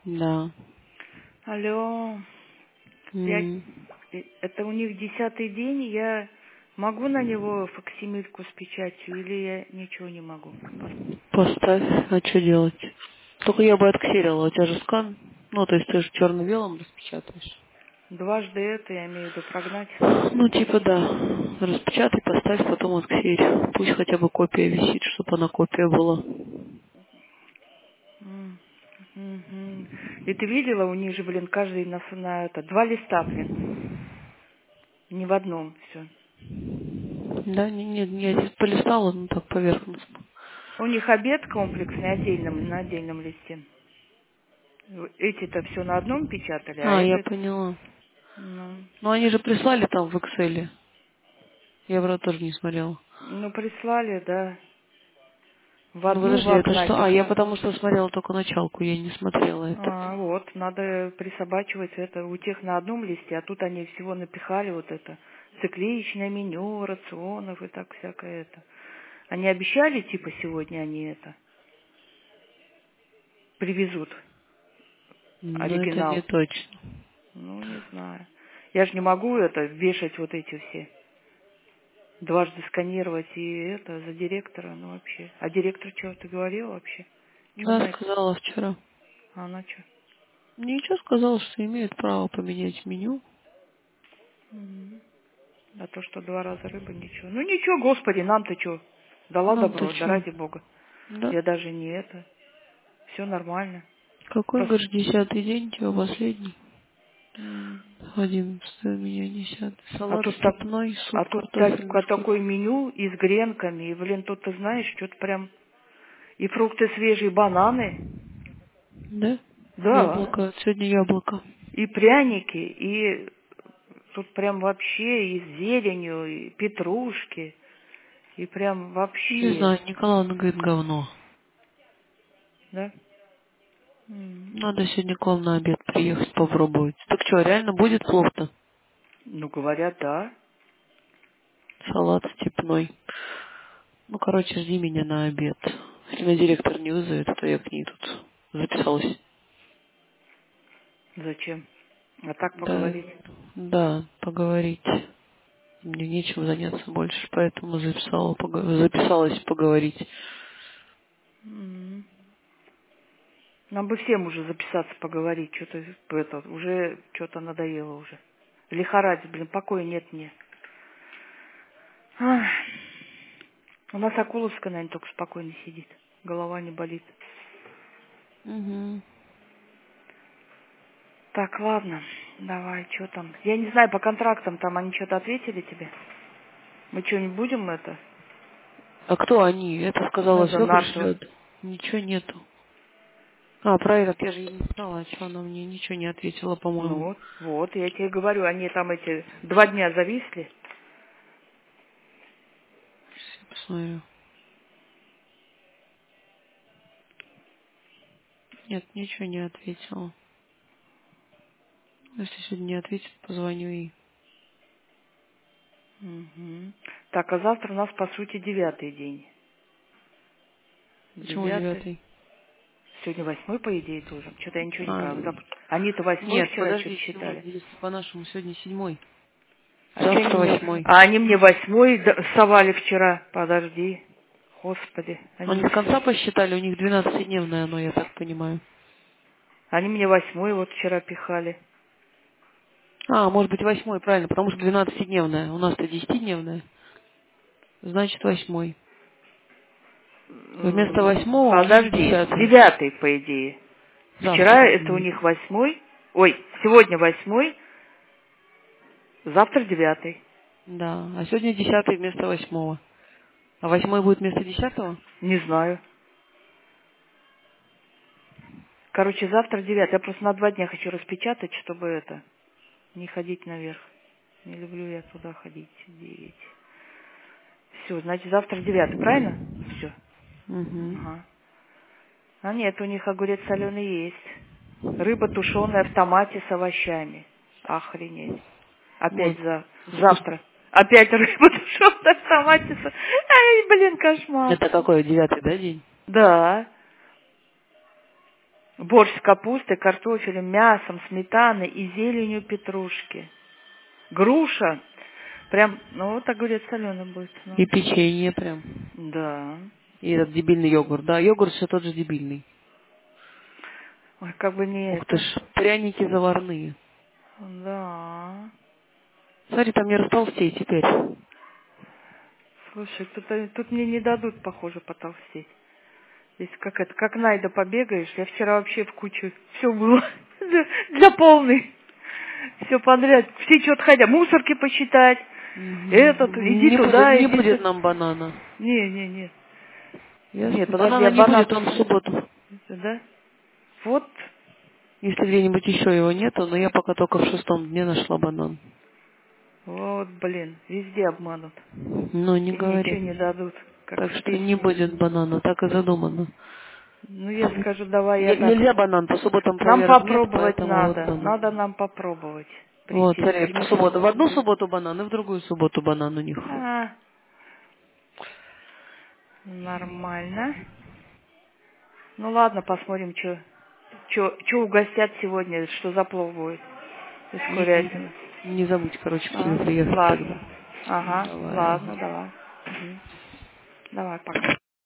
Да. Алло, М. это у них 10-й день, я могу на него факсимильку с печатью или я ничего не могу? Поставь, а что делать? Только я бы отксерила, у тебя же скан. Ну, то есть ты же черно-белым распечатаешь. Дважды это, я имею в виду, прогнать. Ну, типа, да. Распечатай, поставь, потом отксерь. Пусть хотя бы копия висит, чтобы она копия была. Мгм. И ты видела, у них же, блин, каждый на это, 2 листа, блин, не в одном все. Да, нет, я здесь полистала, ну так поверхностно. У них обед комплексный на отдельном листе. Эти-то все на одном печатали, а А, я этот, поняла. ну, Ну, они же прислали там в Excel. Я, правда, тоже не смотрела. ну, прислали, да, в Ну, одну подожди, это вогнать что? А, их. я потому что смотрела только началку, я не смотрела это. Вот, надо присобачивать это. У тех на одном листе, а тут они всего напихали вот это. Цикличное меню, рационов и так всякое это. Они обещали, типа, сегодня они это привезут Ну, это не оригинал. точно. Ну, не знаю. Я же не могу это вешать вот эти все. Дважды сканировать и это за директора, ну вообще. А директор что-то говорил вообще? Что Да, она это? сказала вчера. А она что? Ничего, сказала, что имеет право поменять меню. А то, что 2 раза рыба, ничего. Ну ничего, господи, нам-то что? Дала Нам-то добро, да что? ради бога. Да. Я даже не это. Все нормально. Какой, Просто... говоришь, 10-й день, тебя последний? м, 11-й, у меня 10-й. А Салат тут так, степной, а суп тут картофельный, что ли? такое меню и с гренками. И, блин, тут ты знаешь, что-то прям... И фрукты свежие, бананы. Да? Да. Яблоко, сегодня яблоко. И пряники, и тут прям вообще и с зеленью, и петрушки. И прям Не вообще. знаю, Николаевна говорит говно. Да? М. Надо сегодня к вам на обед приехать попробовать. Так что, реально будет плов-то? Ну, говорят, да. Салат степной. Ну, короче, жди меня на обед. Если меня директор не вызовет, то я к ней тут записалась. Зачем? А так Да, поговорить. да, поговорить. Мне нечем заняться больше, поэтому записалась поговорить. М. Нам бы всем уже записаться, поговорить. Что-то это, уже что-то надоело уже. Лихорадит, блин, покоя нет мне. Ах. У нас Акуловская, наверное, только спокойно сидит. Голова не болит. Угу. Так, ладно, давай, что там? Я не знаю, по контрактам там они что-то ответили тебе? Мы что-нибудь будем это? А кто они? Это Ну, сказала, это все нашего. пришлет. Ничего нету. А, про этот я же ей не знала, а что она мне ничего не ответила, Ну по-моему. вот, я тебе говорю, они там эти 2 дня зависли. Сейчас я посмотрю. Нет, ничего не ответила. Если сегодня не ответит, позвоню ей. Мгм. Так, а завтра у нас, по сути, 9-й день. Почему 9-й. 9-й? Сегодня 8-й, по идее, должен. Что-то я ничего не А, поняла. Они-то 8-й нет, вчера что-то подожди, считали. если по-нашему сегодня 7-й. А что они Завтра мне... 8-й. А они мне 8-й совали вчера. Подожди. Господи. Они с конца посчитали, у них 12-дневное оно, я так понимаю. Они мне 8-й вот вчера пихали. А, может быть 8-й, правильно, потому что 12-дневное. У нас-то 10-дневное. Значит 8-й. Вместо 8-го у них Подожди. 10-й. 9-й, по идее. Вчера Завтра это у будет. них 8-й. Ой, сегодня 8-й, завтра 9-й. Да, а сегодня 10-й вместо 8-го. А 8-й будет вместо 10-го? Не знаю. Короче, завтра 9-й. Я просто на 2 дня хочу распечатать, чтобы это, не ходить наверх. Не люблю я туда ходить. 9. Все, значит, завтра 9-й, правильно? Все. Угу. Ага. А нет, у них огурец соленый есть. Рыба тушеная в томате с овощами. Охренеть. Опять Вот. Вкусно. завтра. Опять рыба тушеная в томате с... Ай, блин, кошмар. Это какой, 9-й, да, день? Да. Борщ с капустой, картофелем, мясом, сметаной и зеленью петрушки. Груша. Прям, ну, вот так говорят, соленый будет. Ну. И печенье прям. Да. И этот дебильный йогурт. Да, йогурт все тот же дебильный. Ой, как бы не Ух ты это. ж, пряники заварные. Да. Смотри, там не растолстей теперь. Слушай, тут мне не дадут, похоже, потолстеть. Здесь как это, как Найда побегаешь, я вчера вообще в кучу, все было для полной. Все подряд. Все что-то хотят, мусорки посчитать. Этот, иди туда, Не иди будет сюда. нам банана. Не. Нет, Ясно. подожди, Банана я не банан будет нам в посмотрю. субботу. Да? Вот. Если где-нибудь еще его нету, но я пока только в 6-м дне нашла банан. Вот, блин, везде обманут. Ну, не И ничего говори. не дадут, как Так в что не песне. будет банана, так и задумано. Ну, я скажу, давай я так. Нельзя банан, по субботам Нам проверок нет, попробовать поэтому вот надо. банан. Надо нам попробовать. Вот, Прийти с смотри, по Мишей. субботу. В одну субботу банан и в другую субботу банан у них. А, нормально. Ну ладно, посмотрим, что угостят сегодня, что за плов будет из курятины. Не забудь, короче, к тебе А, приехать ладно. тогда. Ага, Давай. ладно, давай. Давай, пока.